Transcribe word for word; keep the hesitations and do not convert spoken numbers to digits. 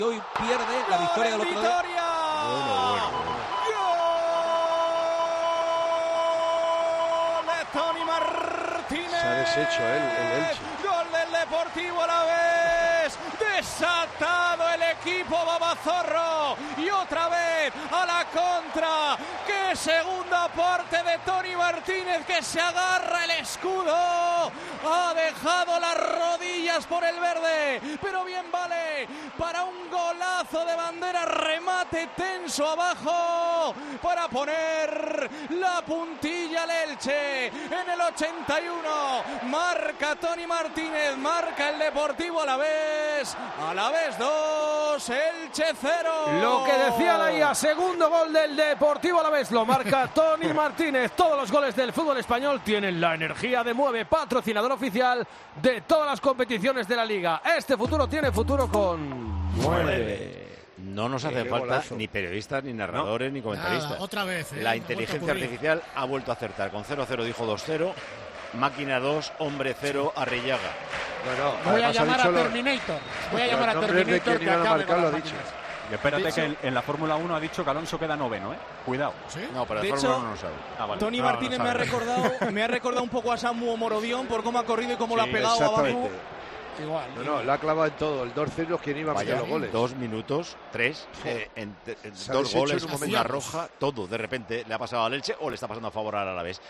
Hoy pierde la victoria del otro día. Bueno, bueno. ¡Gol de Toni Martínez! Se ha deshecho él, el Elche. ¡Gol del Deportivo Alavés! ¡Desatado el equipo babazorro! Y otra vez a la contra. ¡Qué segundo aporte de Toni Martínez, que se agarra el escudo! Ha dejado las rodillas por el verde, pero bien vale para un golazo de bandera, remate tenso abajo para poner la puntilla al Elche. En el ochenta y uno marca Toni Martínez, marca el Deportivo Alavés. Alavés dos, Elche cero. Lo que decía la I A, segundo gol del Deportivo Alavés, lo marca Toni Martínez. Todos los goles del fútbol español tienen la energía de Mueve, patrocinador oficial de todas las competiciones de la Liga. Este futuro tiene futuro con Mueve. No nos hace Qué falta golazo. ni periodistas, ni narradores, No. ni comentaristas. Nada, otra vez, ¿eh? La Ha inteligencia vuelto a ocurrir. artificial ha vuelto a acertar. Con cero cero dijo dos cero, máquina dos, hombre cero, Arrillaga. No, no, Voy a además ha llamar a dicho los- Terminator. Voy a los llamar a nombres de Terminator quien que iban a acabe marcar, con lo las ha dicho. máquinas. Y espérate De que hecho- en, en la Fórmula uno ha dicho que Alonso queda noveno, ¿eh? Cuidado. ¿Sí? No, pero de, De Fórmula hecho, uno no sabe. Ah, vale. Toni No, Martínez no me ha sabe. recordado, me ha recordado un poco a Samu Morodión por cómo ha corrido y cómo lo ha Sí, pegado abajo. Exactamente. Igual. No, no, la ha clavado en todo. El dos cero quien iba a meter Vaya, los goles. dos minutos, tres, eh, en, en Se ha dos deshecho goles, en un momento. una roja, todo. De repente le ha pasado al Elche o le está pasando a favor al Alavés.